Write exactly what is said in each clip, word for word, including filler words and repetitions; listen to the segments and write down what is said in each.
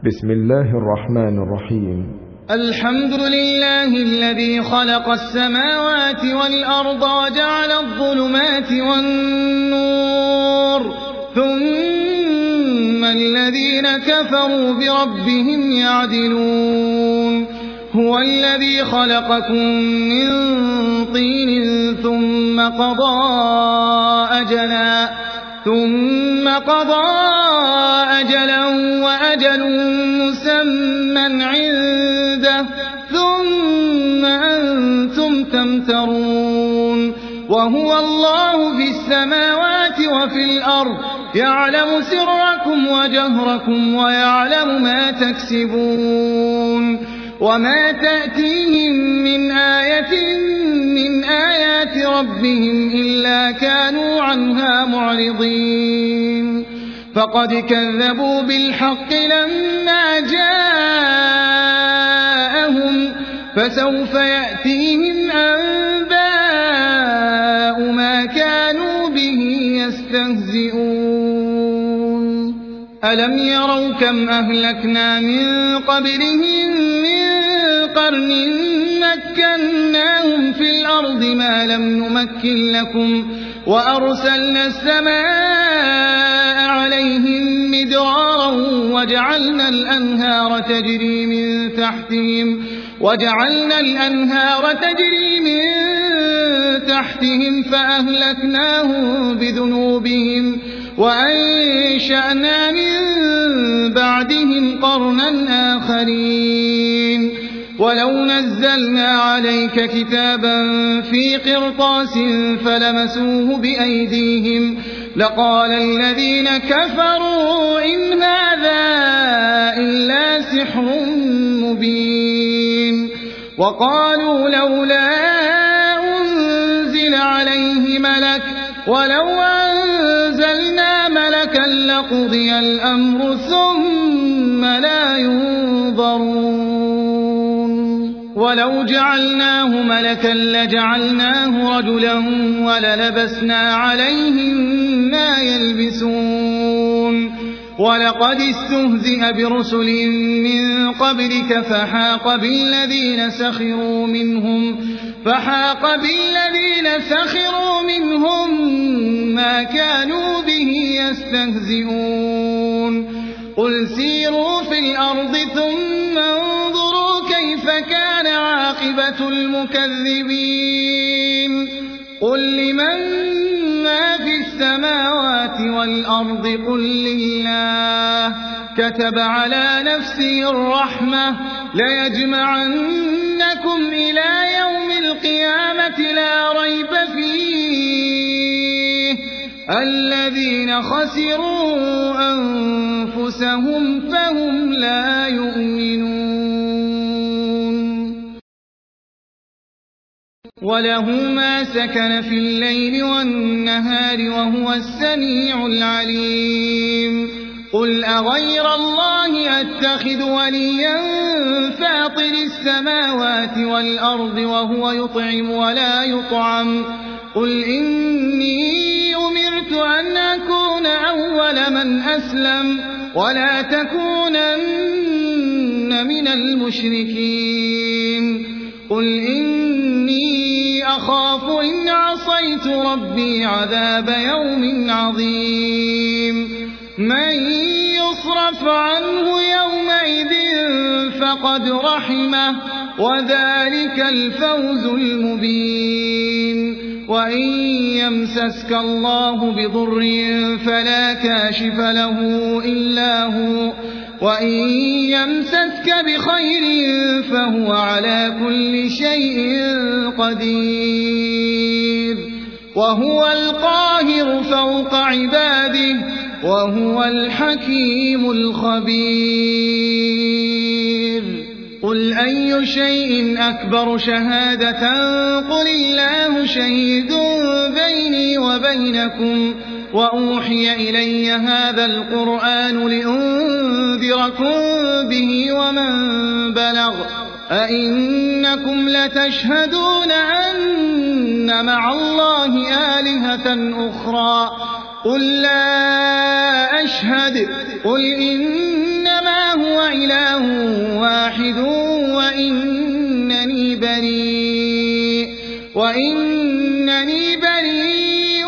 بسم الله الرحمن الرحيم. الحمد لله الذي خلق السماوات والأرض وجعل الظلمات والنور ثم الذين كفروا بربهم يعدلون. هو الذي خلقكم من طين ثم قضى أجلا ثم قضى أجلا وأجل مسمى عنده ثم أنتم تمترون. وهو الله في السماوات وفي الأرض يعلم سركم وجهركم ويعلم ما تكسبون. وما تأتيهم من آية من آيات ربهم إلا كانوا عنها معرضين. فقد كذبوا بالحق لما جاءهم فسوف يأتيهم أنباء ما كانوا به يستهزئون. ألم يروا كم أهلكنا من قبلهم من قرن مكناهم في الأرض ما لم نمكن لكم وأرسلنا السماء عليهم مدرارا وجعلنا الأنهار تجري من تحتهم وجعلنا الأنهار تجري من تحتهم فأهلكناهم بذنوبهم وأنشأنا من بعدهم قرنا آخرين. ولو نزلنا عليك كتابا في قرطاس فلمسوه بأيديهم لقال الذين كفروا إن هذا إلا سحر مبين. وقالوا لولا أنزل عليه ملك ولو أنزلنا ملكا لقضي الأمر ثم لا ينظرون. ولو جعلناه ملكا لجعلناه رجلا وللبسنا عليهم ما يلبسون. ولقد استهزئ برسل من قبلك فحاق بالذين سخروا منهم فحاق بالذين سخروا منهم ما كانوا به يستهزئون. قل سيروا في الأرض ثم انظروا كيف كان عاقبة المكذبين. قل لمن ما في السماوات والأرض قل لله كتب على نفسه الرحمة ليجمعنكم إلى يوم القيامة لا ريب فيه الذين خسروا أنفسهم فهم لا يؤمنون. وله ما سكن في الليل والنهار وهو السميع العليم. قل أغير الله أتخذ وليا فاطر السماوات والأرض وهو يطعم ولا يطعم. قل إني أمرت أن أكون أول من أسلم ولا تكونن من المشركين. قل إني أخاف إن عصيت ربي عذاب يوم عظيم. من يصرف عنه يومئذ فقد رحمه وذلك الفوز المبين. وإن يمسسك الله بضر فلا كاشف له إلا هو وإن يمسسك بخير فهو على كل شيء قدير. وهو القاهر فوق عباده وهو الحكيم الخبير. قل أي شيء أكبر شهادة قل الله شهيد بيني وبينكم وأوحي إلي هذا القرآن لأنذركم به ومن بلغ أئنكم لتشهدون أن مع الله آلهة أخرى قل لا أشهد قل إنما هو إله واحد وإنني بريء وإنني بريء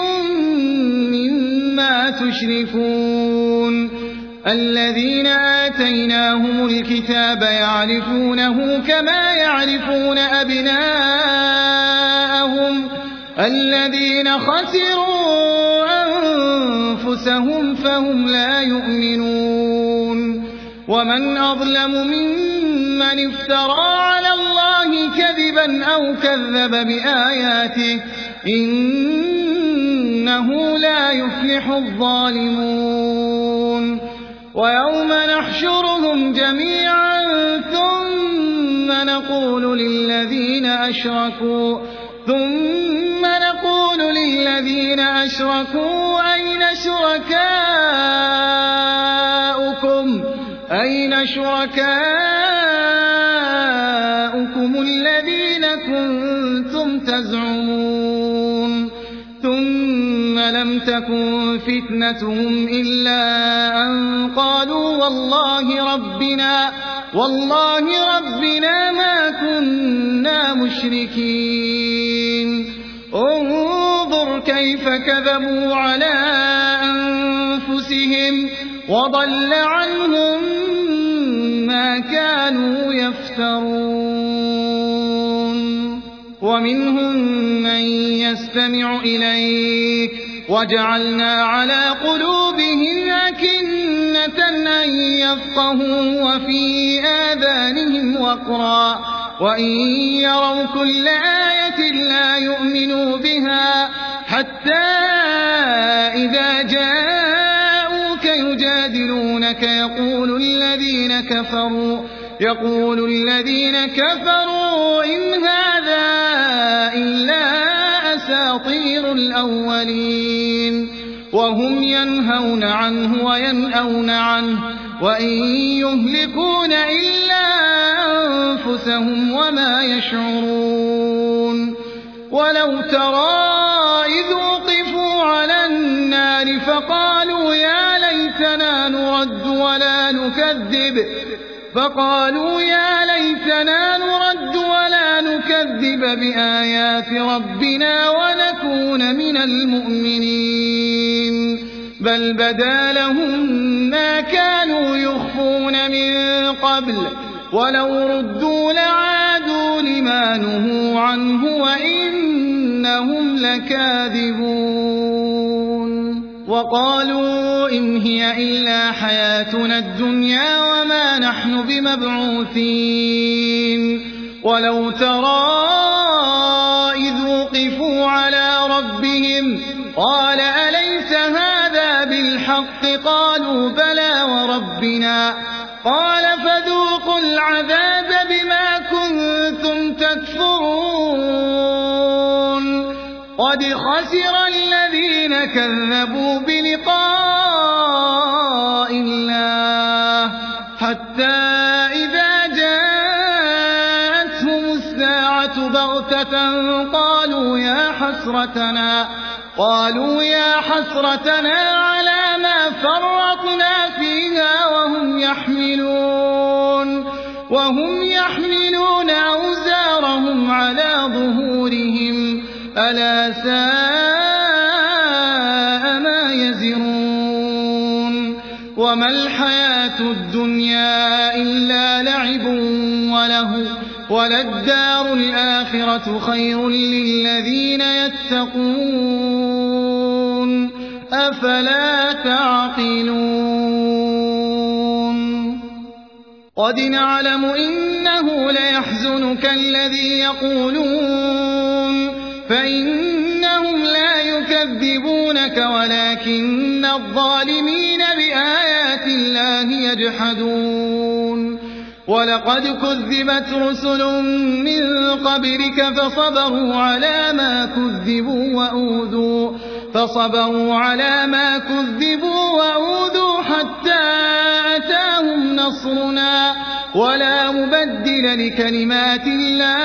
مما تشركون الذين آتيناهم الكتاب يعرفونه كما يعرفون أبناءهم الذين خسروا أنفسهم فهم لا يؤمنون ومن أظلم ممن افترى على الله كذبا أو كذب بآياته إنه لا يفلح الظالمون ويوم نحشرهم جميعا ثم نقول للذين أشركوا ثم نقول للذين أشركوا أين شركاؤكم أين شركاؤكم الذين كنتم تزعمون ثم لم تكن فتنتهم إلا أن قالوا والله ربنا والله ربنا ما كنا مشركين انظر كيف كذبوا على أنفسهم وضل عنهم ما كانوا يفترون ومنهم من يستمع إليك وجعلنا على قلوبهم أكنة أن يفقهوا وفي آذانهم وقرا وإن يروا كل آية لا يؤمنوا بها حتى إذا جاءوك يجادلونك يقول الذين كفروا يقول الذين كفروا إن هذا إلا أساطير الأولين وهم ينهون عنه وينأون عنه وإن يهلكون إلا أنفسهم وما يشعرون ولو ترى إذ وقفوا على النار فقالوا يا ليتنا نرد ولا نكذب فقالوا يا ليتنا نرد ولا نكذب بآيات ربنا ونكون من المؤمنين بل بدا لهم ما كانوا يخفون من قبل ولو ردوا لعادوا لما نهوا عنه وإنهم لكاذبون وقالوا إن هي إلا حياتنا الدنيا وما نحن بمبعوثين ولو ترى إذ وقفوا على ربهم قال أليس هذا بالحق قالوا بلى وربنا قال فذوقوا العذاب بما كنتم تكفرون قد خسر الذين كذبوا بلقاء الله حتى إذا جاءتهم الساعة بغتة قالوا يا حسرتنا قالوا يا حسرتنا على ما فرطنا فيها وهم يحملون وهم يحملون أوزارهم على ظهورهم ألا ساء ما يزرون وما الحياة الدنيا إلا لعب وله وللدار الآخرة خير للذين يتقون أفلا تعقلون قد نعلم إنه ليحزنك الذي يقولون فإنهم لا يكذبونك ولكن الظالمين بآيات الله يجحدون ولقد كذبت رسل من قبلك فصبروا على ما كذبوا وأوذوا فصبروا على ما كذبوا وأوذوا حتى أتاهم نصرنا ولا مبدل لكلمات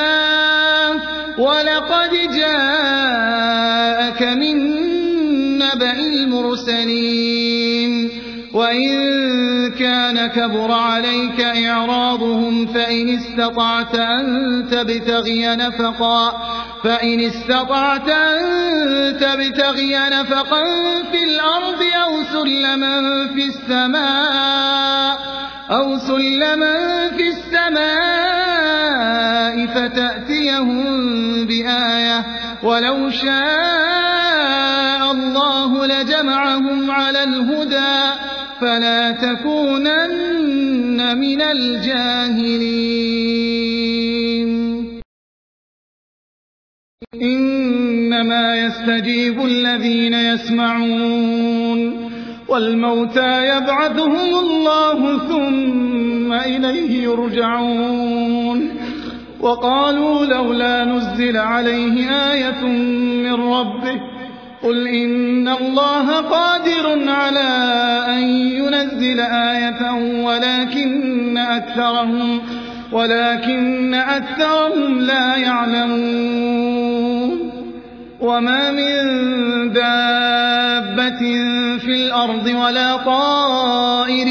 الله ولقد جاءك من النبأ المرسلين وإن كان كبر عليك إعراضهم فإن استطعت أن تبتغي نفقا فإن استطعت أن تبتغي نفقا في الأرض أو سلما في السماء أو سلما في السماء فتأتيهم بآية ولو شاء الله لجمعهم على الهدى فلا تكونن من الجاهلين إنما يستجيب الذين يسمعون والموتى يبعثهم الله ثم إليه يرجعون وقالوا لولا نزل عليه آية من ربه قل إن الله قادر على أن ينزل آية ولكن أكثرهم ولكن أكثرهم لا يعلمون وما من دابة في الأرض ولا طائر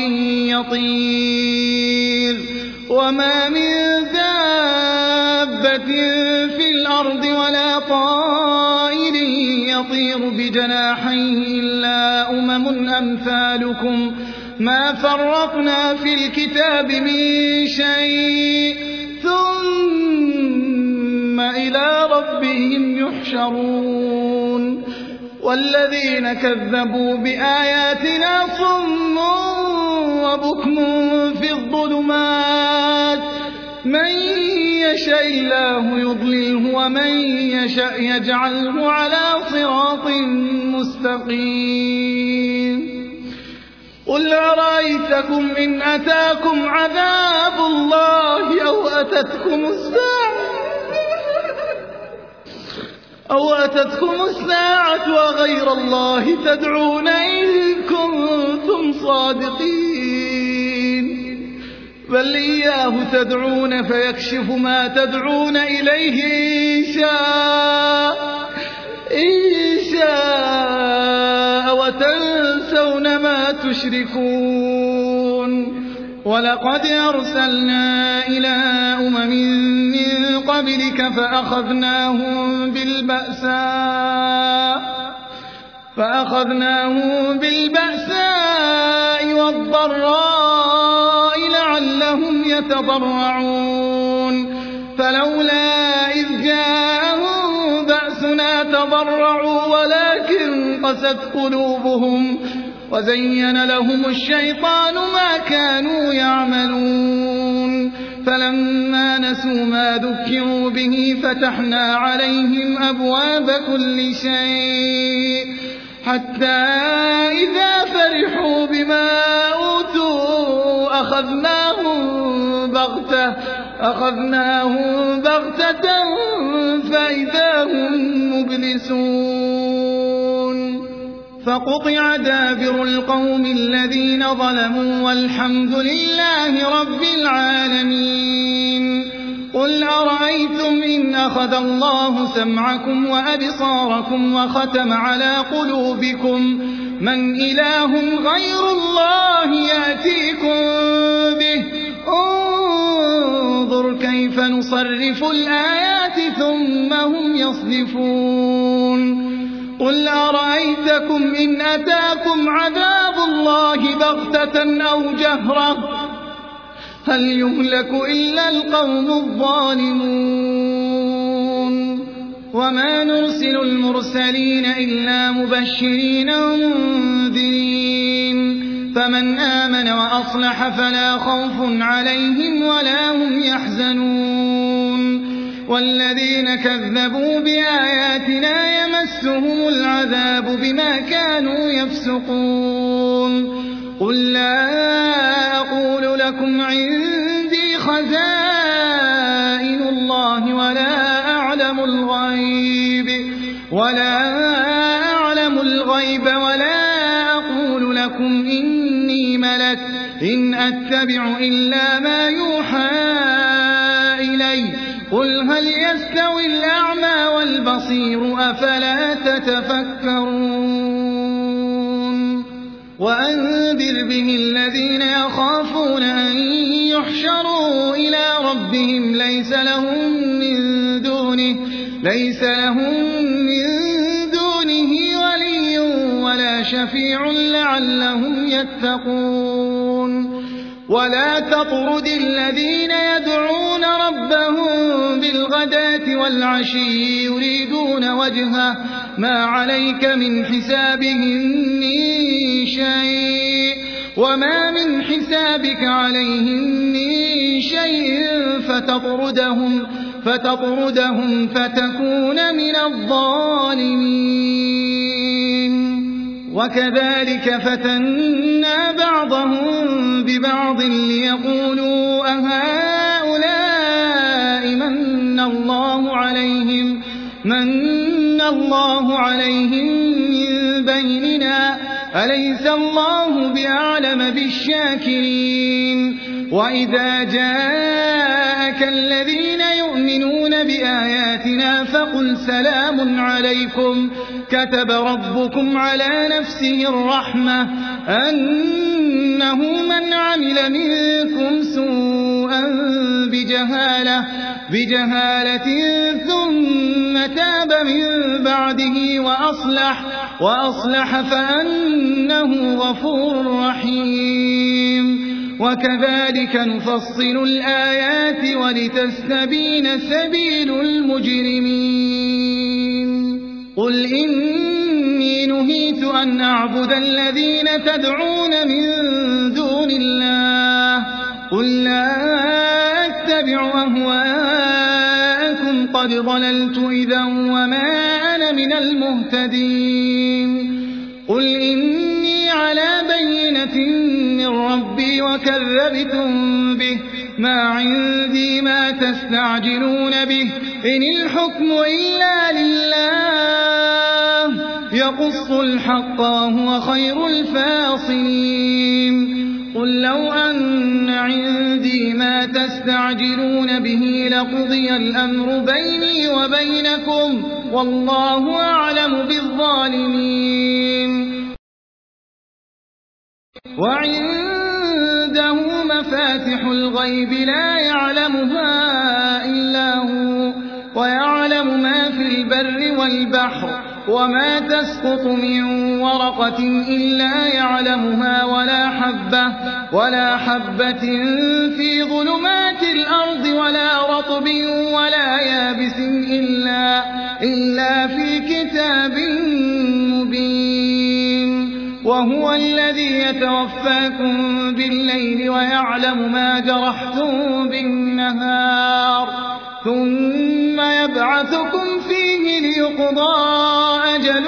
يطير وما من دابة في الأرض ولا طائر يطير بجناحيه إلا أمم أمثالكم ما فرطنا في الكتاب من شيء ثم إلى ربهم يحشرون والذين كذبوا بآياتنا صم وبكم في الظلمات من يشاء الله يضلله ومن يشاء يجعله على صراط مستقيم قل أرأيتكم إن أتاكم عذاب الله أو أتتكم الساعة أو أتتكم الساعة وغير الله تدعون إن كنتم صادقين بل إياه تدعون فيكشف ما تدعون إليه إن شاء إن شاء وتنسون ما تشركون ولقد أرسلنا إلى أمم من قبلك فأخذناهم بالبأساء فأخذناهم بالبأساء والضراء لعلهم يتضرعون فلولا إذ جاءهم بأسنا تضرعوا ولكن قست قلوبهم وزين لهم الشيطان ما كانوا يعملون فلما نسوا ما ذكروا به فتحنا عليهم أبواب كل شيء حتى إذا فرحوا بما أوتوا أخذناهم بغتة أخذناهم بغتة فإذا هم مبلسون فقطع دابر القوم الذين ظلموا والحمد لله رب العالمين قل أرأيتم إن أخذ الله سمعكم وأبصاركم وختم على قلوبكم من إله غير الله يأتيكم به انظر كيف نصرف الآيات ثم هم يصدفون قل أرأيتكم إن أتاكم عذاب الله بغتة أو جهرة هل يهلك إلا القوم الظالمون وما نرسل المرسلين إلا مبشرين ومنذرين فمن آمن وأصلح فلا خوف عليهم ولا هم يحزنون والذين كذبوا بآياتنا يمسهم العذاب بما كانوا يفسقون قل لا أقول لكم عندي خزائن الله ولا أعلم الغيب ولا أعلم الغيب ولا أقول لكم إني ملك إن أتبع إلا ما يوحى إلي قل هل يستوي الأعمى والبصير أفلا تتفكرون وأنذر به الذين يخافون أن يحشروا إلى ربهم ليس لهم من دونه ليس لهم من دونه ولي ولا شفيع لعلهم يتقون ولا تطرد الذين يدعون ربهم بالغداة والعشي يريدون وجهه ما عليك من حسابهم من شيء وما من حسابك عليهم من شيء فتطردهم فتطردهم فتكون من الظالمين وكذلك فتنا بعضهم ببعض ليقولوا أهؤلاء من الله عليهم من الله عليهم من بيننا أليس الله بأعلم بالشاكرين وإذا جاءك الذين يؤمنون بآياتنا فقل سلام عليكم كتب ربكم على نفسه الرحمة أنه من عمل منكم سوءا بجهالة بجهالة ثم تاب من بعده وأصلح وأصلح فأنه غفور رحيم وكذلك نفصل الآيات ولتستبين سبيل المجرمين قل إني نهيت أن أعبد الذين تدعون من دون الله قل لا أتبع أهواءكم قد ضللت إذا وما أنا من المهتدين قل إني على بينة من ربي وكذبتم به ما عندي ما تستعجلون به إن الحكم إلا لله يقص الحق وهو خير الفاصلين قل لو أن عندي ما تستعجلون به لقضي الأمر بيني وبينكم والله أعلم بالظالمين وعنده مفاتح الغيب لا يعلمها إلا هو ويعلم ما في البر والبحر وما تسقط من ورقة إلا يعلمها ولا حبة ولا حبة في ظلمات الأرض ولا رطب ولا يابس إلا إلا في كتاب مبين وهو الذي يتوفاكم بالليل ويعلم ما جرحتم بالنهار ثم يبعثكم فيه ليقضى أجل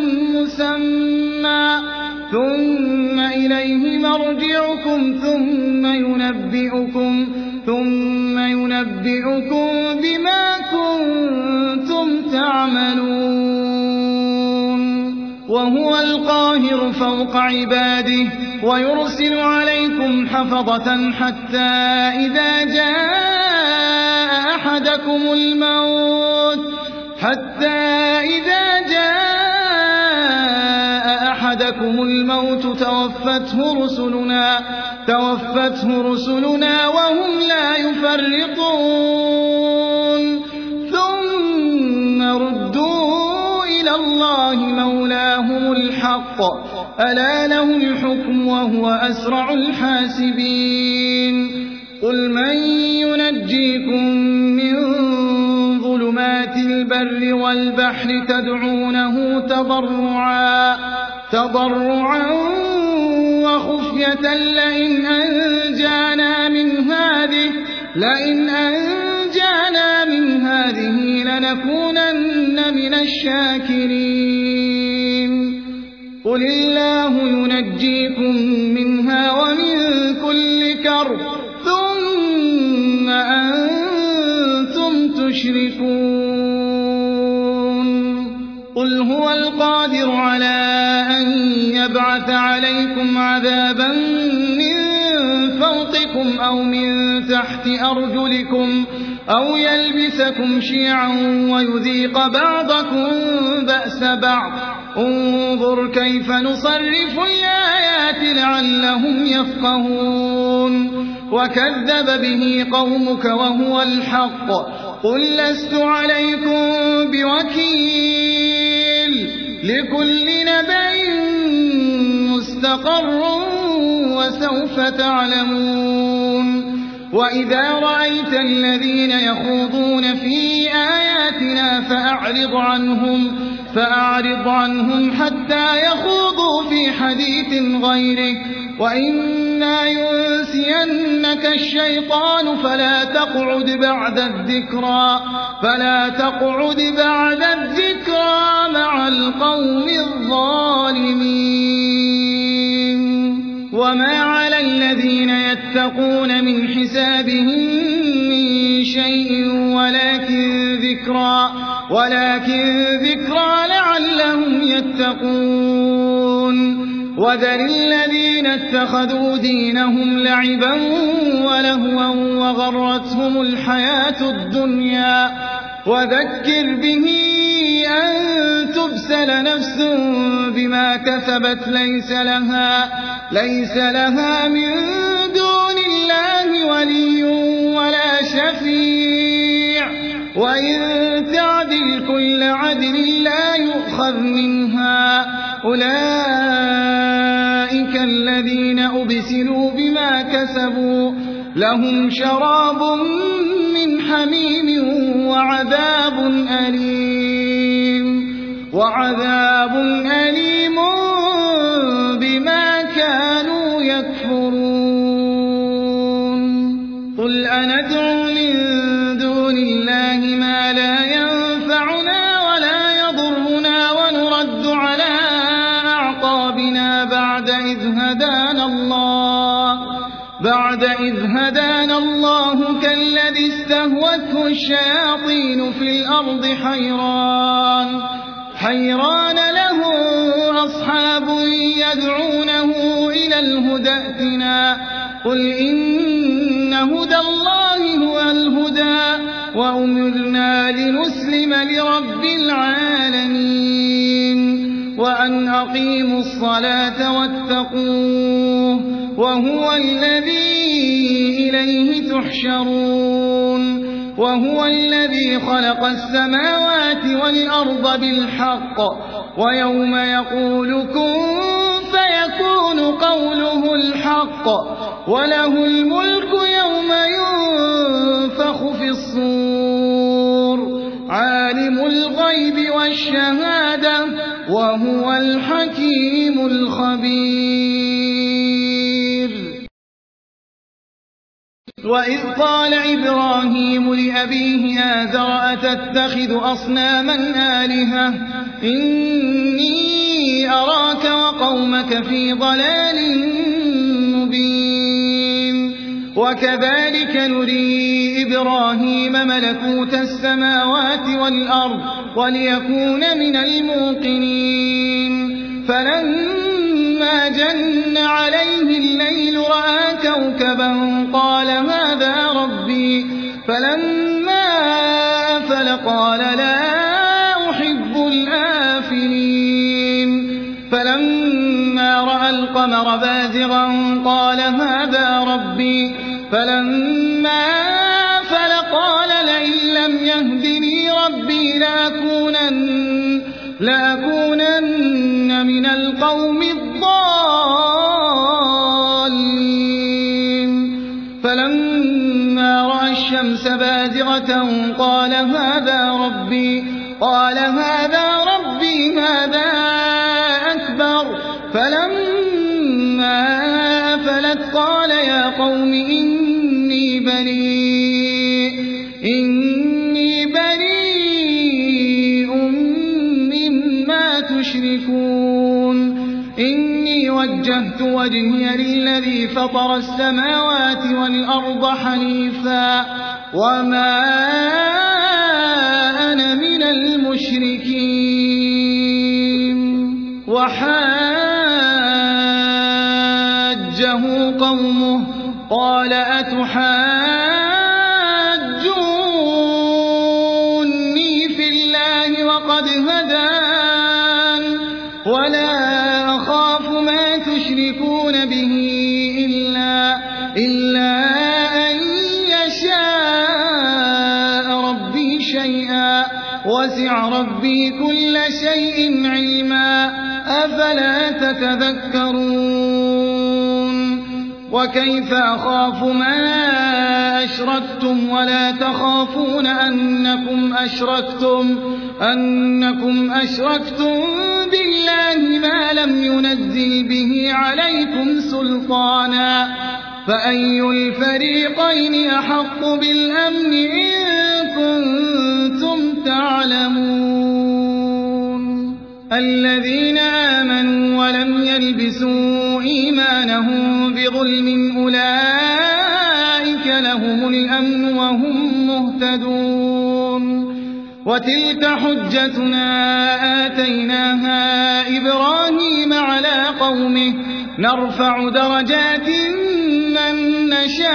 مسمى ثم إليه مرجعكم ثم ينبئكم ثم ينبئكم بما كنتم تعملون وهو القاهر فوق عباده ويرسل عليكم حفظة حتى إذا جاء أحدكم الموت حتى إذا جاء أحدكم الموت توفته رسلنا توفته رسلنا وهم لا يفرطون ثم ردوا إلى الله مولاهم الحق ألا له الحكم وهو أسرع الحاسبين قل من ينجيكم من ظلمات البر والبحر تدعونه تضرعا تضرعا وخفية لئن أنجانا من هذه لئن أنجانا من هذه لنكونن من الشاكرين قل الله ينجيكم منها ومن كل كرب ثم أنتم تشركون قل هو القادر على أن يبعث عليكم عذابا من فوقكم أو من تحت أرجلكم أو يلبسكم شيعا ويذيق بعضكم بأس بعض انظر كيف نصرف الآيات لعلهم يفقهون وكذب به قومك وهو الحق قل لست عليكم بوكيل لكل نبأ مستقر وسوف تعلمون وإذا رأيت الذين يخوضون في آياتنا فأعرض عنهم فأعرض عنهم حتى يخوضوا في حديث غيرك وإما ينسينك الشيطان فلا تقعد بعد الذكرى فلا تقعد بعد الذكرى مع القوم الظالمين وما على الذين يتقون من حسابهم من شيء ولكن ذكرى ولكن ذكرى لعلهم يتقون وذر الذين اتخذوا دينهم لعبا ولهوا وغرتهم الحياة الدنيا وذكر به أن تبسل نفس بما كسبت ليس لها, ليس لها من دون الله ولي ولا شفيع وإن تعدل كل عدل لا يؤخذ منها أولئك الذين أبسلوا بما كسبوا لهم شراب من حميم وعذاب أليم وعذاب أليم بما كانوا يكفرون قل أندعو من دون الله ما لا ينفعنا ولا يضرنا ونرد على أعقابنا بعد إذ هدانا الله بعد إذ هدانا الله كالذي استهوته الشياطين في الأرض حيران حيران له أصحاب يدعونه إلى الهدى ائتنا قل إن هدى الله هو الهدى وأمرنا لنسلم لرب العالمين وأن أقيموا الصلاة واتقوه وهو الذي إليه تحشرون وهو الذي خلق السماوات والأرض بالحق ويوم يقول كن فيكون قوله الحق وله الملك يوم ينفخ في الصور عالم الغيب والشهادة وهو الحكيم الخبير وإذ قال إبراهيم لأبيه آزر أتتخذ أصناما آلهة إني أراك وقومك في ضلال مبين وكذلك نري إبراهيم ملكوت السماوات والأرض وليكون من الموقنين فلما جن عليه الليل رأى كوكبا قال هذا ربي فلما أفل قال لا أحب الآفلين فلما رأى القمر بازغا قال هذا ربي فلما أفل قال لئن لم يهدني ربي لأكونن, لأكونن من القوم الضالين فلما رأى الشمس بازغة قال هذا ربي قال هذا ربي هذا أكبر فلما أفلت قال يا قوم إني بريء إني بريء مما تشركون إني وجهت وجهي للذي فطر السماوات والأرض حنيفا وما أنا من المشركين وحاجه قومه قال أتحاجوني في الله وقد هدان إلا أن يشاء ربي شيئا وسع ربي كل شيء علما أفلا تتذكرون وكيف أخاف ما أشركتم ولا تخافون أنكم أشركتم أنكم أشركتم بالله ما لم ينزل به عليكم سلطانا فأي الفريقين أحق بالأمن إن كنتم تعلمون الذين آمنوا ولم يلبسوا إيمانهم بظلم أولئك لهم الأمن وهم مهتدون وتلك حجتنا آتيناها إبراهيم على قومه نرفع درجات من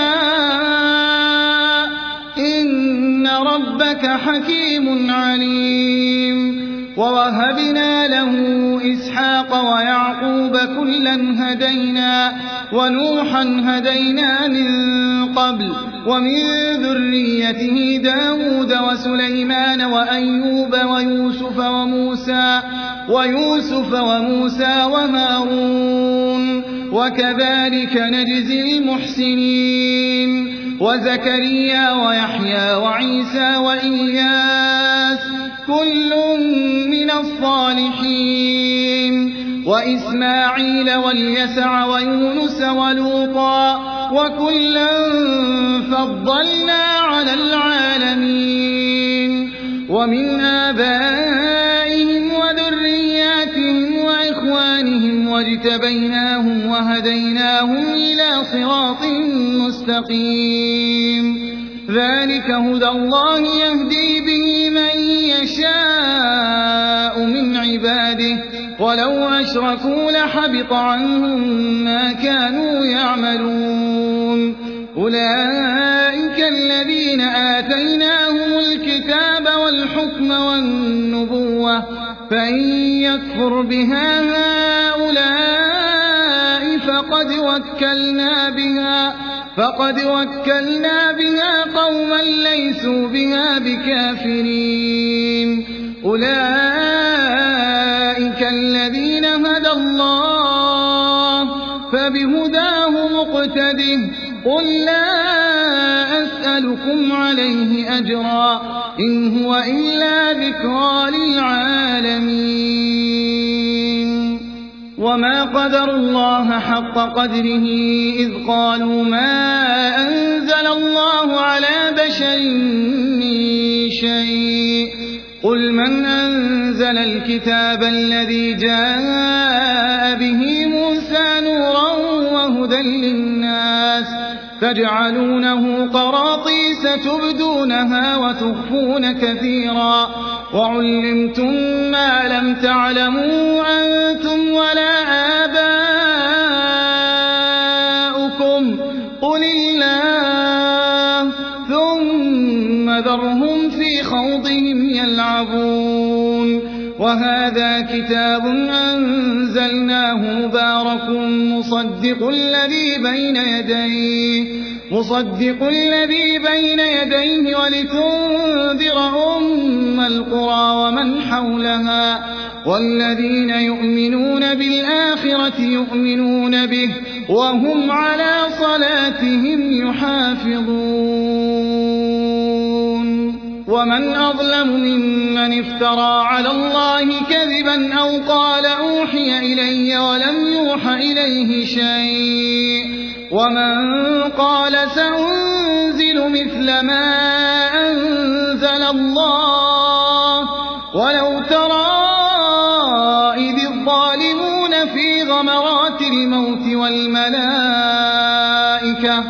نشاء إن ربك حكيم عليم ووهبنا له إسحاق ويعقوب كلا هدينا ونوحا هدينا من قبل ومن ذريته داود وسليمان وأيوب ويوسف وموسى ويوسف وموسى وهارون وكذلك نجزي المحسنين وزكريا ويحيى وعيسى وإياس كل من الصالحين وإسماعيل واليسع ويونس ولوطا وكلا فضلنا على العالمين ومن آبائهم وذرياتهم وإخوانهم واجتبيناهم وهديناهم إلى صراط مستقيم ذلك هدى الله يهدي به من يشاء من عباده ولو أشركوا لحبط عنهم ما كانوا يعملون أولئك الذين آتيناهم الكتاب والحكم والنبوة فإن يكفر بها هؤلاء فقد وكلنا بها فقد وكلنا بها قوما ليسوا بها بكافرين أولئك الذين هدى الله فبهداه مقتده قل لا أسألكم عليه أجرا إن هو إلا ذكرى للعالمين وما قدروا الله حق قدره إذ قالوا ما أنزل الله على بشر من شيء قل من أنزل الكتاب الذي جاء به موسى نورا وهدى للناس تجعلونه قراطيس تبدونها وتخفون كثيرا وعلمتم ما لم تعلموا أنتم ولا آباؤكم قل الله ثم ذرهم في خوضهم يلعبون وهذا كتاب أنزلناه مبارك مصدق الذي بين يديه مصدق الذي بين يديه ولتنذر أم القرى ومن حولها والذين يؤمنون بالآخرة يؤمنون به وهم على صلاتهم يحافظون ومن أظلم ممن افترى على الله كذبا أو قال أوحي إلي ولم يوح إليه شيء ومن قال سأنزل مثل ما أنزل الله ولو ترى إذ الظالمون في غمرات الموت والملائكة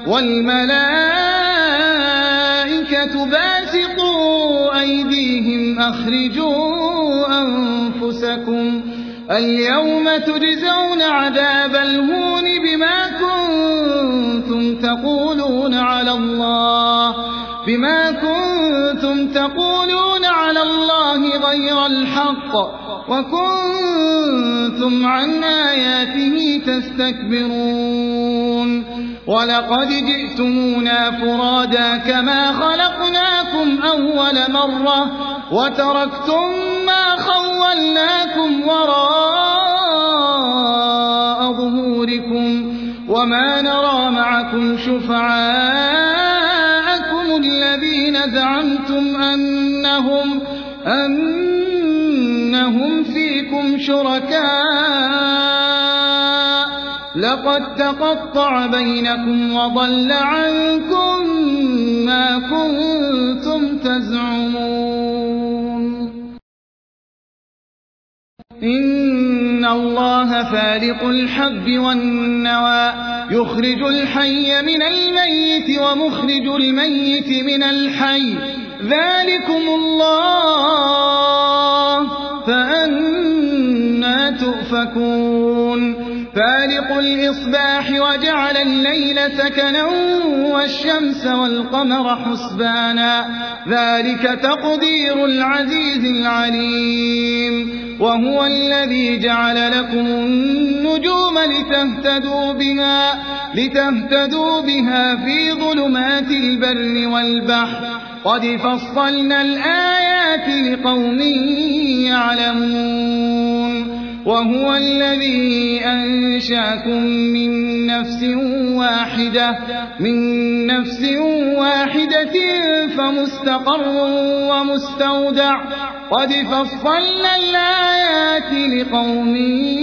والملائكة باسطوا أيديهم أخرجوا أنفسكم اليوم تجزون عذاب الهون بما كنتم تقولون على الله بما كنتم تقولون على الله غير الحق وكنتم عن آياته تستكبرون ولقد جئتمونا فرادا كما خلقناكم أول مرة وتركتم ما خولناكم وراء ظهوركم وما نرى معكم شفعاءكم الذين زعمتم أنهم, أنهم فيكم شركاء لقد تقطع بينكم وضل عنكم ما كنتم تزعمون إن الله فالق الحب والنوى يخرج الحي من الميت ومخرج الميت من الحي ذلكم الله فأنى تؤفكون فالق الإصباح وجعل الليل سكنا والشمس والقمر حسبانا ذلك تقدير العزيز العليم وهو الذي جعل لكم النجوم لتهتدوا بها, لتهتدوا بها في ظلمات البر والبحر قد فصلنا الآيات لقوم يعلمون وهو الذي أنشأكم من نفس واحدة من نفس واحدة فمستقر ومستودع قد فصلنا الآيات لقوم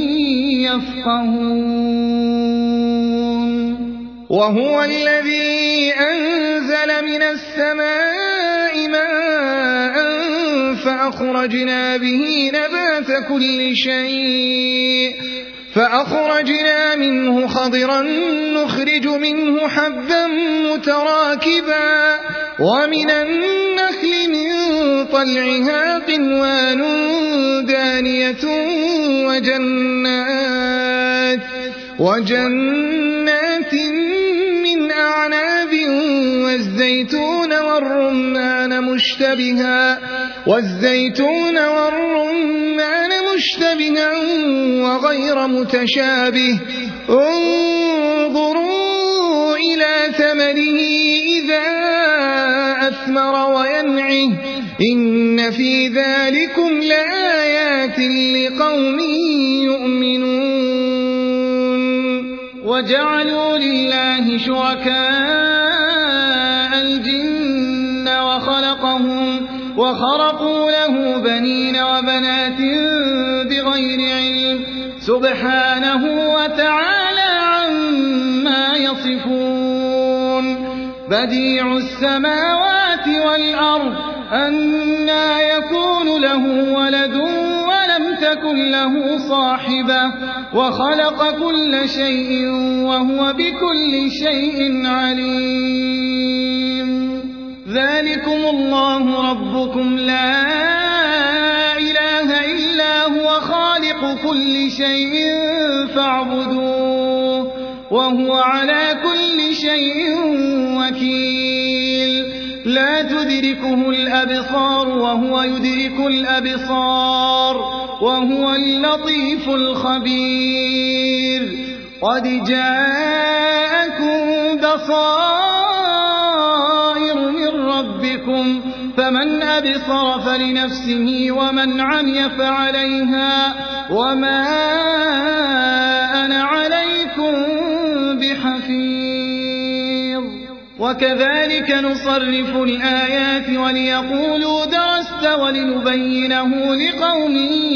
يفقهون وهو الذي أنزل من السماء ماء فأخرجنا به نبات كل شيء فأخرجنا منه خضرا نخرج منه حبا متراكبا ومن النخل من طلعها قنوان دانية وجنات, وجنات من أعناب والزيتون والرمان مشتبها والزيتون والرمان مشتبها وغير متشابه انظروا إلى ثمره إذا أثمر وينعه إن في ذلكم لآيات لقوم يؤمنون وجعلوا لله شركاء الجن وخلقهم وخرقوا له بنين وبنات بغير علم سبحانه وتعالى عما يصفون بديع السماوات والأرض أنى يكون له ولد ولم تكن له صاحبة وخلق كل شيء وهو بكل شيء عليم ذلكم الله ربكم لا إله إلا هو خالق كل شيء فاعبدوه وهو على كل شيء وكيل لا تدركه الأبصار وهو يدرك الأبصار وهو اللطيف الخبير قد جاءكم بصائر من ربكم فمن أبصر فلنفسه ومن عمي فعليها وما أنا عليكم بحفيظ وكذلك نصرف الآيات وليقولوا درست ولنبينه لقوم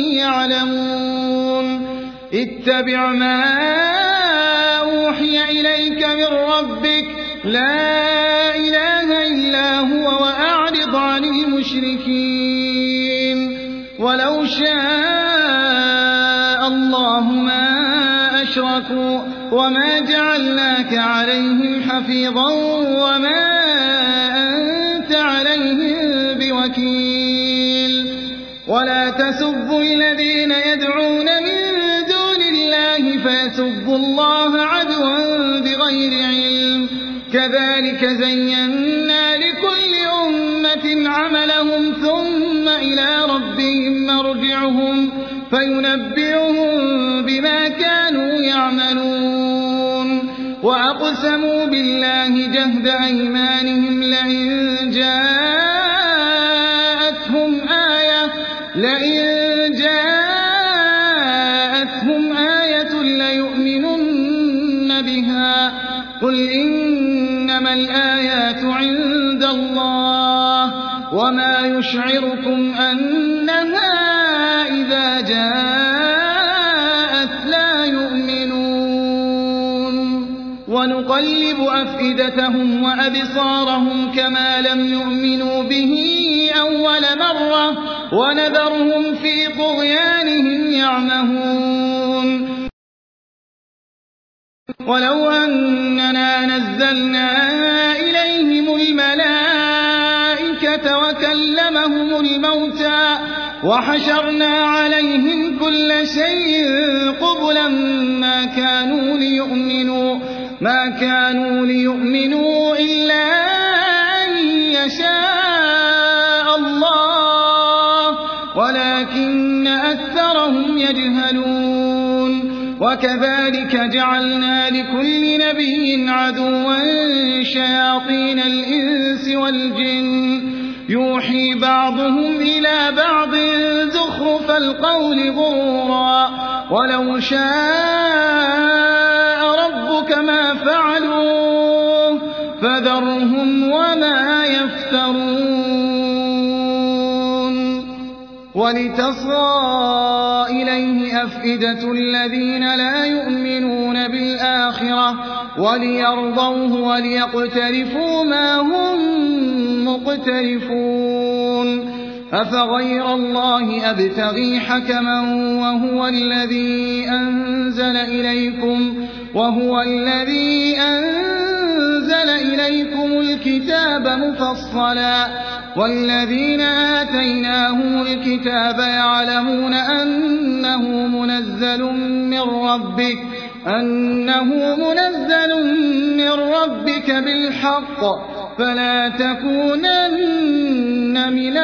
يعلمون اتبع ما أوحي إليك من ربك لا إله إلا هو وأعرض عن المشركين ولو شاء الله ما أشركوا وما جعلناك عليهم حفيظا وما أنت عليهم بوكيل ولا تسبوا الذين يدعون من دون الله فيسبوا الله عدوا بغير علم كذلك زينا لكل أمة عملهم ثم إلى ربهم مرجعهم فينبئهم بما كانوا يعملون وأ وأقسموا بالله جهد أيمانهم لئن جاءتهم آية لئن جاءتهم آية ليؤمنن بها قل إنما الآيات عند الله وما يشعركم أنها إذا جاءت لا يؤمنون ونقلب أفئدتهم وأبصارهم كما لم يؤمنوا به أول مرة ونذرهم في طغيانهم يعمهون ولو أننا نزلنا إليهم الملائكة وكلمهم الموتى وحشرنا عليهم كل شيء قبلا ما كانوا ليؤمنوا ما كانوا ليؤمنوا إلا أن يشاء الله ولكن أكثرهم يجهلون وكذلك جعلنا لكل نبي عدوا شياطين الإنس والجن يوحي بعضهم إلى بعض زخرف القول غرورا ولو شاء ربك ما فعلوه فذرهم وما يفترون ولتصغى إليه أفئدة الذين لا يؤمنون بالآخرة وليرضوه وليقترفوا ما هم مقترفون أفغير الله أبتغي حكما وهو الذي أنزل إليكم وهو الذي أنزل إليكم الكتاب مفصلا والذين آتيناهم الكتاب يعلمون أنه منزل من ربك أنه منزل من ربك بالحق فلا تكونن من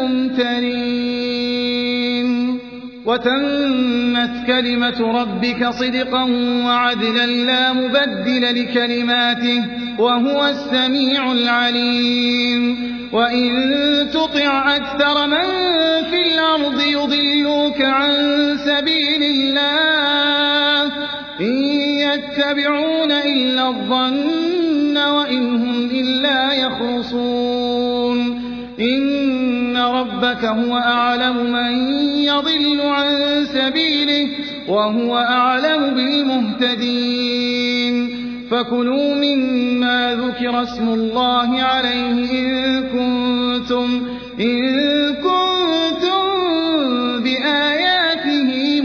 الممترين وتمت كلمة ربك صدقا وعدلا لا مبدل لكلماته وهو السميع العليم وإن تطع أكثر من في الأرض يضلوك عن سبيل الله إن يتبعون إلا الظن وإن هم إلا يخرصون إن ربك هو أعلم من يضل عن سبيله وهو أعلم بالمهتدين فكلوا مما ذكر اسم الله عليه إن كنتم, إن كنتم بآياته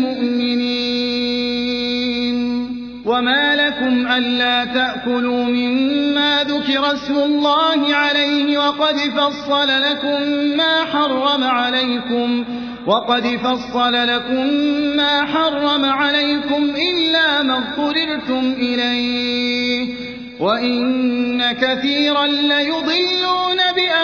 مؤمنين وما لكم ألا تأكلوا مما ذكر اسم الله عليه وقد فصل لكم ما حرم عليكم وقد فصل لكم ما حرم عليكم إلا ما اضطررتم إليه وإن كثيرا ليضلون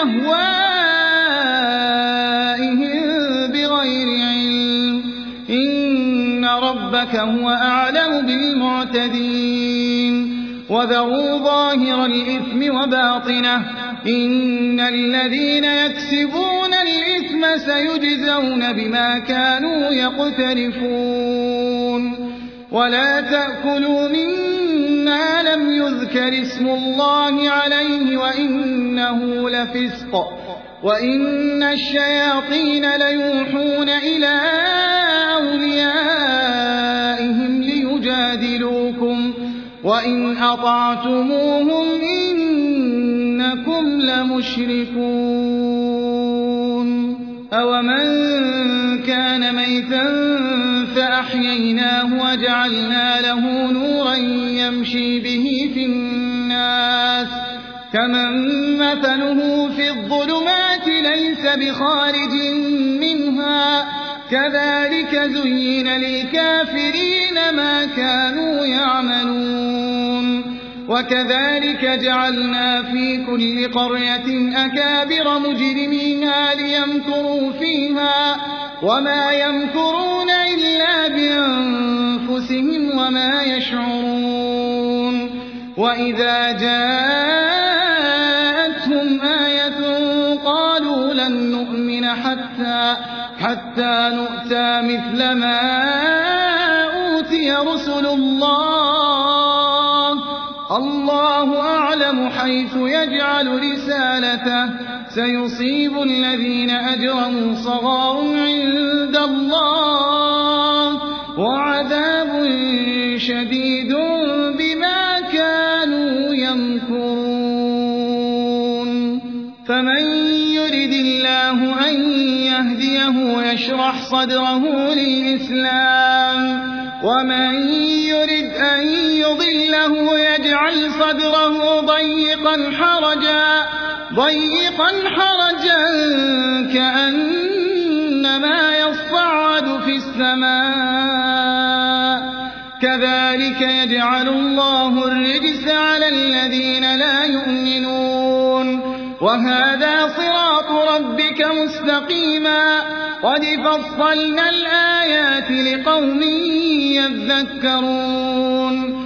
بأهوائهم بغير علم إن ربك هو أعلم بالمعتدين وذروا ظاهر الإثم وباطنه إن الذين يكسبون الإثم سيجزون بما كانوا يقترفون ولا تأكلوا مما لم يذكر اسم الله عليه وإنه لفسق وإن الشياطين ليوحون إلى أوليائهم ليجادلوكم وإن أطعتموهم إنكم لمشركون أومن كان ميتا فأحييناه وجعلنا له نورا يمشي به في الناس كمن مثله في الظلمات ليس بخارج منها كذلك زين للكافرين ما كانوا يعملون وكذلك جعلنا في كل قرية أكابر مجرميها ليمكروا فيها وما يمكرون إلا بأنفسهم وما يشعرون وإذا جاءتهم آية قالوا لن نؤمن حتى, حتى نؤتى مثل ما أوتي رسل الله الله أعلم حيث يجعل رسالته سيصيب الذين أجرموا صغار عند الله وعذاب شديد بما كانوا يمكرون فمن يرد الله أن يهديه يشرح صدره للإسلام ومن يرد أن يضله يجعل صدره ضيقا حرجا ضيقا حرجا كأنما يصعد في السماء كذلك يجعل الله الرجس على الذين لا يؤمنون وهذا صراط ربك مستقيما قد فصلنا الآيات لقوم يذكرون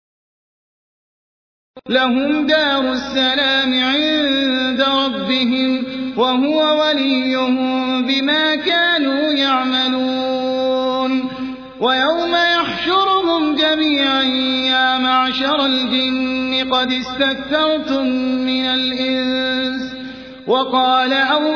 لهم دار السلام عند ربهم وهو وليهم بما كانوا يعملون ويوم يحشرهم جميعا يا معشر الجن قد استكثرتم من الإنس وقال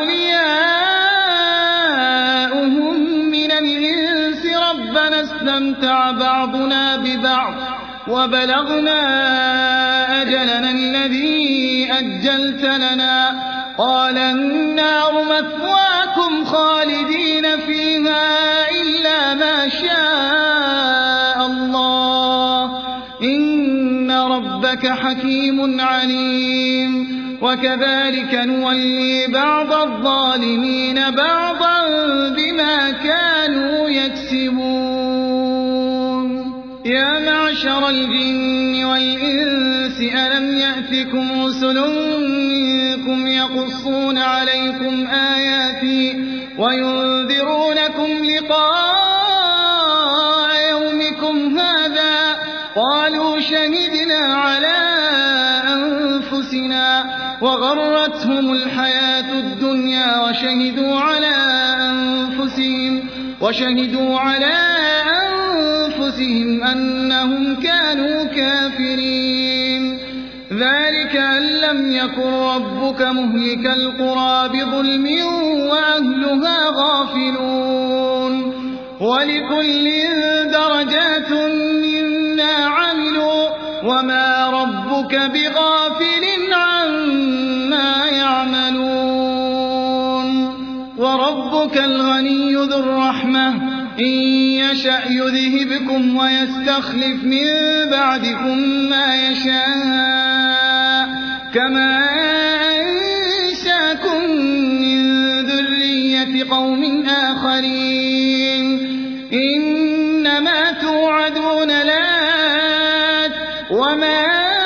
أولياؤهم من الإنس ربنا استمتع بعضنا ببعض وبلغنا أجلنا الذي أجلت لنا قال النار مثواكم خالدين فيها إلا ما شاء الله إن ربك حكيم عليم وكذلك نولي بعض الظالمين بعضا بما كانوا يكسبون يا معشر الجن والإنس ألم يأتكم رسل منكم يقصون عليكم آياتي وينذرونكم لقاء يومكم هذا قالوا شهدنا على أنفسنا وغرتهم الحياة الدنيا وشهدوا على أنفسهم وشهدوا على أنفسهم أنهم كانوا كافرين ذلك أن لم يكن ربك مهلك القرى بظلم وأهلها غافلون ولكل درجات مما عملوا وما ربك بغافل عما يعملون وربك الغني ذو الرحمة إن يشأ يذهبكم ويستخلف من بعدكم ما يشاء كما أنشاكم من ذرية قوم آخرين إنما توعدون لآت وما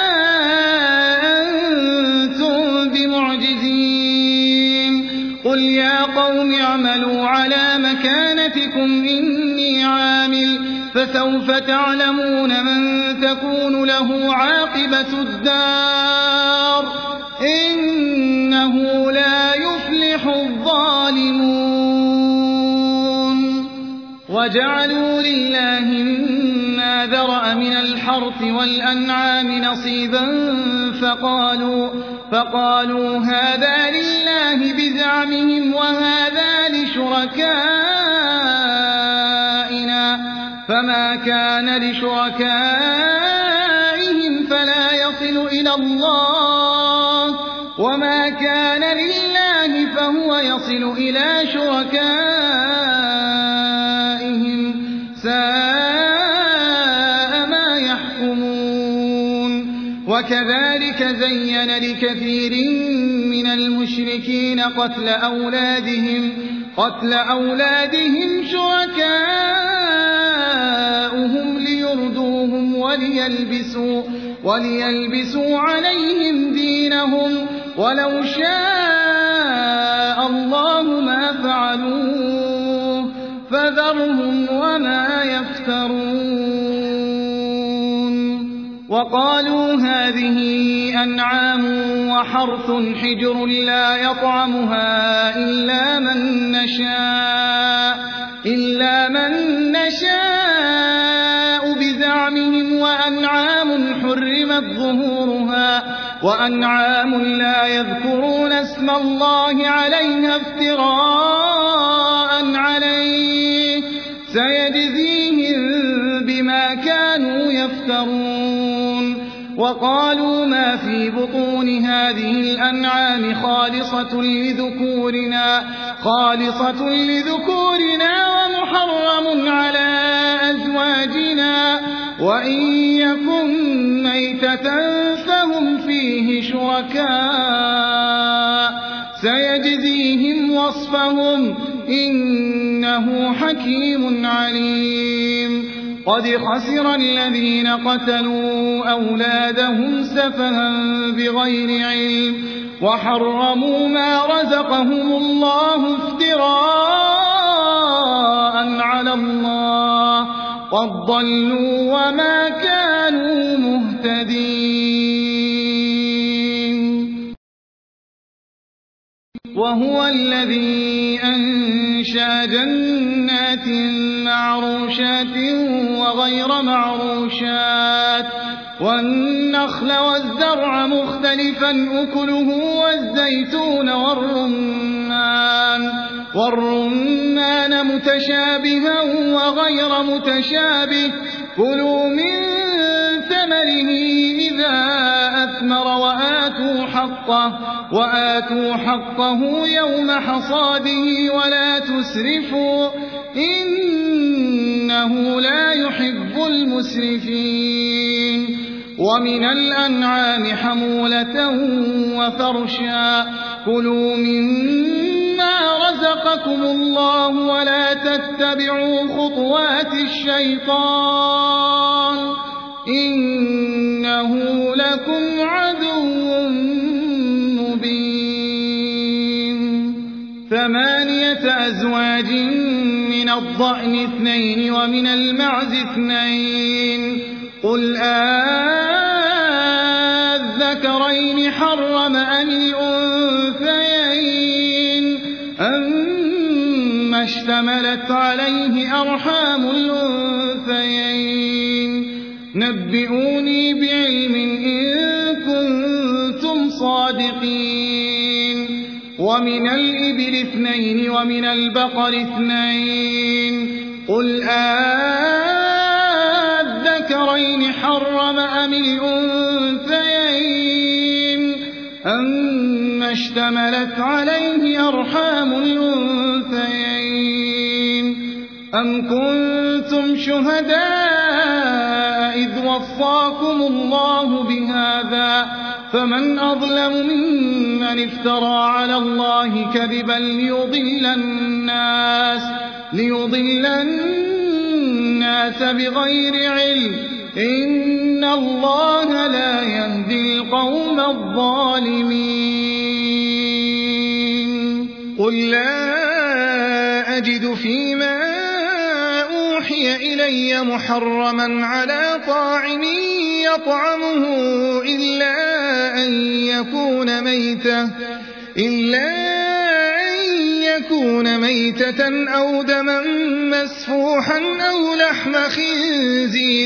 أنتم بمعجزين قل يا قوم اعملوا على مكانتكم إني عامل فسوف تعلمون من تكون له عاقبة الدار إنه لا يفلح الظالمون وجعلوا لله مما ذرأ من الحرث والأنعام نصيبا فقالوا, فقالوا هذا لله بزعمهم وهذا لشركائنا فما كان لشركائهم فلا يصل إلى الله وما كان لله فهو يصل إلى شركائهم ساء ما يحكمون وكذلك زين لكثير من المشركين قتل أولادهم قتل أولادهم شركاؤهم ليردوهم وليلبسوا, وليلبسوا عليهم دينهم ولو شاء الله ما فعلوه فذرهم وما يفترون وقالوا هذه أنعام وحرث حجر لا يطعمها إلا من نشاء إلا من نشاء بزعمهم وأنعام حرمت ظهورها وأنعام لا يذكرون اسم الله عليها افتراء عليه سيجزيهم بما كانوا يفترون. وقالوا ما في بطون هذه الأنعام خالصة لذكورنا خالصة لذكورنا ومحرم على أزواجنا وإن يكن ميتة فهم فيه شركاء سيجزيهم وصفهم إنه حكيم عليم. قد خسر الذين قتلوا أولادهم سفها بغير علم وحرموا ما رزقهم الله افتراء على الله قد ضلوا وما كانوا مهتدين. وهو الذي أنشأ جنات معروشات وغير معروشات والنخل والزرع مختلفا أكله والزيتون والرمان والرمان متشابها وغير متشابه كلوا من ثمره إذا أثمر وآتوا حقه وآتوا حقه يوم حصاده ولا تسرفوا إنه لا يحب المسرفين. ومن الأنعام حمولة وفرشا كلوا مما رزقكم الله ولا تتبعوا خطوات الشيطان إنه لكم عدو مبين. ثمانية أزواج من الضأن اثنين ومن المعز اثنين قل آذكرين حرم أم الأنثيين أما اشتملت عليه أرحام الأنثيين نبئوني بعلم إن كنتم صادقين. ومن الإبل اثنين ومن البقر اثنين قل آذكرين حرم أم الأنثيين أما اشتملت عليه أرحام الأنثيين أم كنتم شهداء إذ وصاكم الله بهذا فمن أظلم ممن افترى على الله كذبا ليضل الناس ليضل الناس بغير علم إن الله لا يهدي القوم الظالمين. قل لا أجد فيما أوحي إلي محرما على طاعم يطعمه إلا أن يكون ميتة إلا أن يكون ميتة أو دما مسفوحا أو لحم خنزير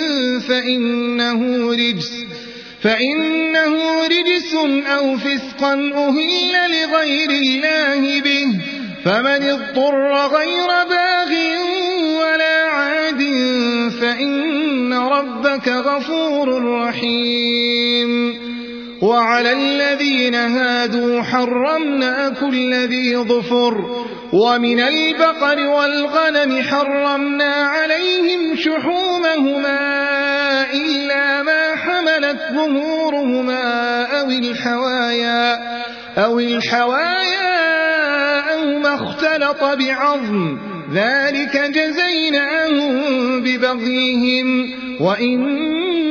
فإنه رجس فإنه رجس أو فسقا أهل لغير الله به فمن اضطر غير باغ ولا عاد فإن ربك غفور رحيم. وعلى الذين هادوا حرمنا كل ذي ظفر ومن البقر والغنم حرمنا عليهم شحومهما إلا ما حملت ظهورهما أو الحوايا أو الحوايا أو ما اختلط بعظم ذلك جزيناهم ببغيهم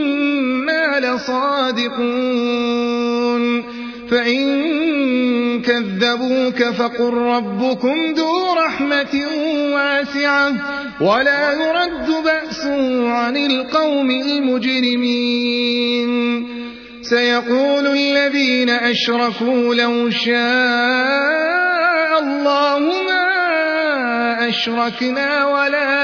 وإنا لصادقون. فإن كذبوك فقل ربكم ذو رحمة واسعة ولا يرد بأسه عن القوم المجرمين سيقول الذين أشركوا لو شاء الله ما أشركنا ولا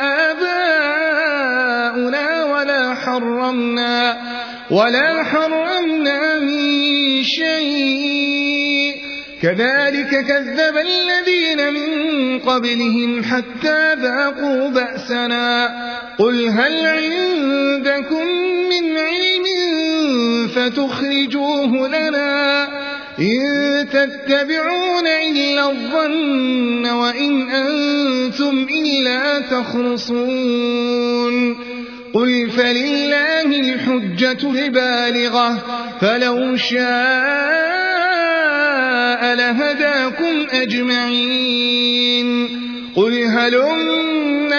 آباؤنا ولا حرمنا ولا حرمنا من شيء كذلك كذب الذين من قبلهم حتى ذاقوا بأسنا قل هل عندكم من علم فتخرجوه لنا إن تتبعون إلا الظن وإن أنتم إلا تخرصون قل فلله الحجة البالغة فلو شاء لهداكم أجمعين قل هلم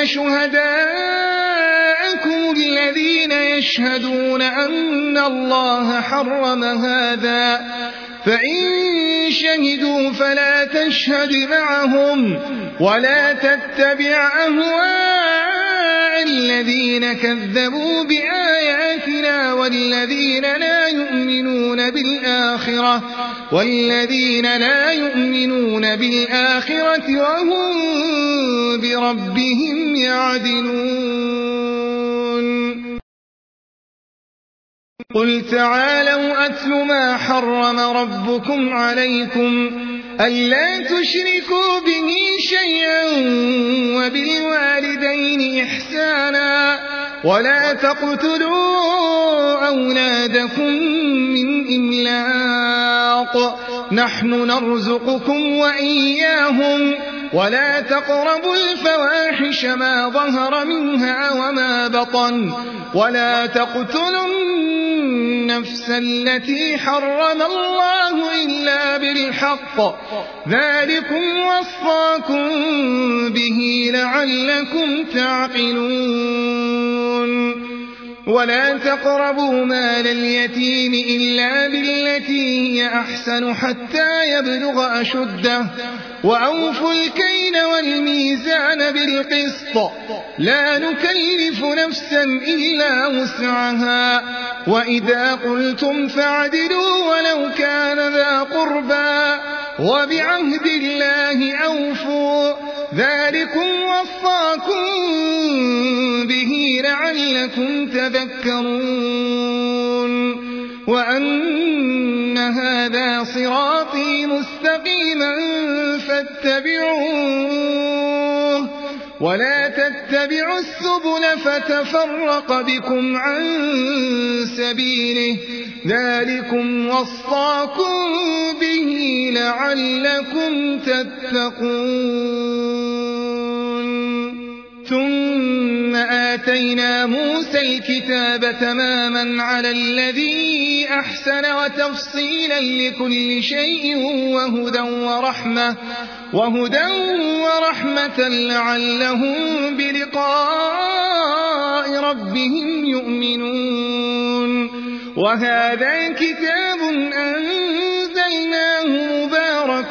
شهداءكم الذين يشهدون أن الله حرم هذا فإن شهدوا فلا تشهد معهم ولا تتبع أهواء الذين كذبوا بآياتنا والذين لا يؤمنون بالآخرة والذين لا يؤمنون بالآخرة وهم بربهم يعدلون قل تعالوا أتل ما حرم ربكم عليكم ألا تشركوا به شيئا وبالوالدين إحسانا ولا تقتلوا أولادكم من إملاق نحن نرزقكم وإياهم ولا تقربوا الفواحش ما ظهر منها وما بطن ولا تقتلوا النفس التي حرم الله إلا بالحق ذلكم وصاكم به لعلكم تعقلون ولا تقربوا مال اليتيم إلا بالتي هي أحسن حتى يبلغ أشده وأوفوا الكيل والميزان بالقسط لا نكلف نفسا إلا وسعها وإذا قلتم فاعدلوا ولو كان ذا قربى وبعهد الله أوفوا ذلكم وصاكم به لعلكم تذكرون وأن هذا صراطي مستقيما فاتبعوه ولا تتبعوا السبل فتفرق بكم عن سبيله ذلكم وصاكم به لعلكم تتقون ثم آتينا موسى الكتاب تماما على الذي أحسن وتفصيلا لكل شيء وهدى ورحمة وهدى ورحمة لعلهم بلقاء ربهم يؤمنون وهذا كتاب أنزلناه مبارك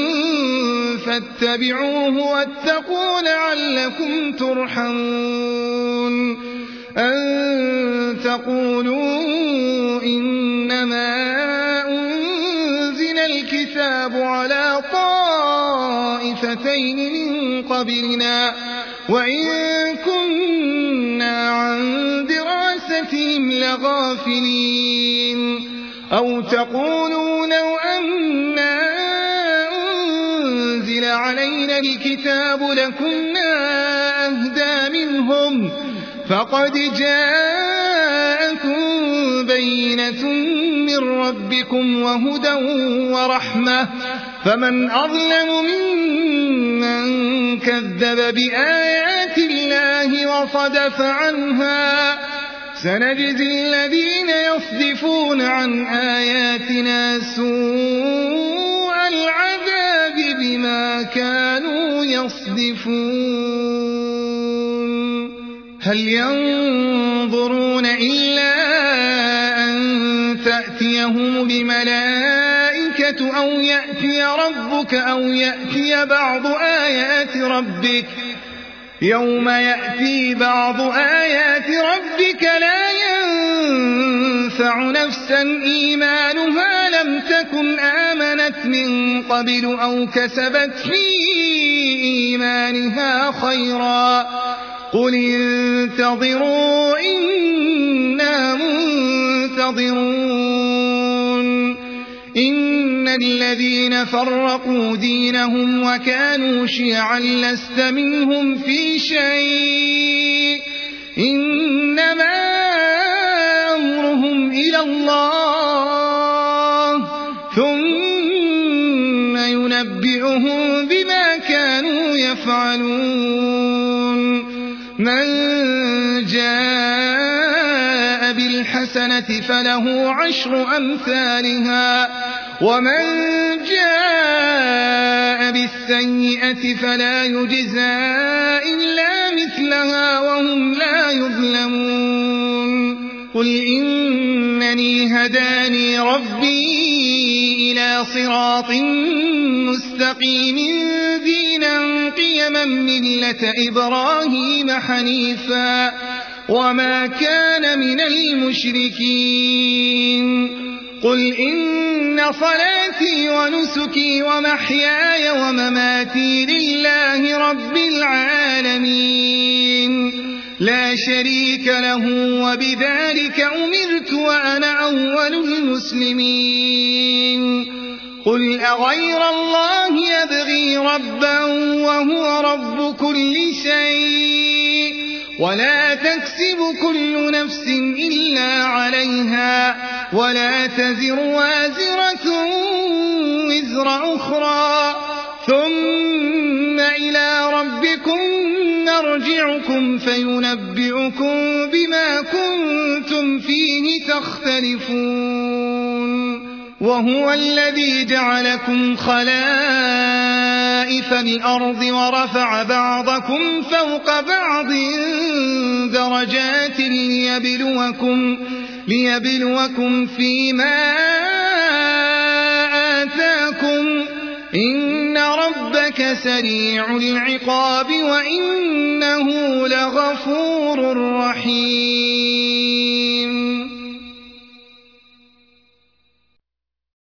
فاتبعوه واتقوا لعلكم ترحمون أن تقولوا إنما أنزل الكتاب على طائفتين من قبلنا وإن كنا عن دراستهم لغافلين أو تقولوا لو أنا أنزل علينا الكتاب لكنا أهدى منهم فقد جاءكم بينة من ربكم وهدى ورحمة فمن أظلم ممن كذب بآيات الله وصدف عنها سنجزي الذين يصدفون عن آياتنا سوء العذاب بما كانوا يصدفون هل ينظرون إلا أن تأتي تأتيهم الملائكة أو يأتي ربك أو يأتي بعض آيات ربك يوم يأتي بعض آيات ربك لا ينفع نفسا إيمانها لم تكن آمنت من قبل أو كسبت في إيمانها خيرا قل انتظروا إنا منتظرون إن الذين فرقوا دينهم وكانوا شيعا لست منهم في شيء إنما أمرهم إلى الله ثم ينبئهم بما كانوا يفعلون من جاء بالحسنة فله عشر أمثالها ومن جاء بالسيئة فلا يجزى إلا مثلها وهم لا يظلمون قل إنني هداني ربي إلى صراط مستقيم دينا قيما ملة إبراهيم حنيفا وما كان من المشركين قل إن صلاتي ونسكي ومحياي ومماتي لله رب العالمين لا شريك له وبذلك أمرت وأنا أول المسلمين قل أغير الله يبغي ربا وهو رب كل شيء ولا تكسب كل نفس إلا عليها ولا تزر وازرة وزر أخرى ثم إلى ربكم نرجعكم فينبئكم بما كنتم فيه تختلفون وهو الذي جعلكم خلائف الأرض ورفع بعضكم فوق بعض درجات ليبلوكم, ليبلوكم فيما آتاكم إن ربك سريع العقاب وإنه لغفور رحيم